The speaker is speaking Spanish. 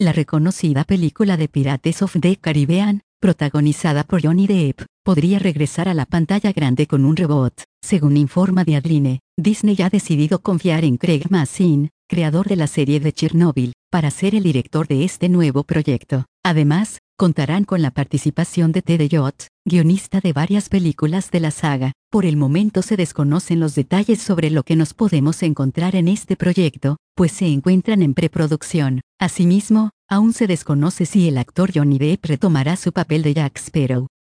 La reconocida película de Pirates of the Caribbean, protagonizada por Johnny Depp, podría regresar a la pantalla grande con un reboot. Según informa Deadline, Disney ha decidido confiar en Craig Mazin, creador de la serie de Chernobyl, para ser el director de este nuevo proyecto. Además, contarán con la participación de Ted Elliott, guionista de varias películas de la saga. Por el momento se desconocen los detalles sobre lo que nos podemos encontrar en este proyecto, pues se encuentran en preproducción. Asimismo, aún se desconoce si el actor Johnny Depp retomará su papel de Jack Sparrow.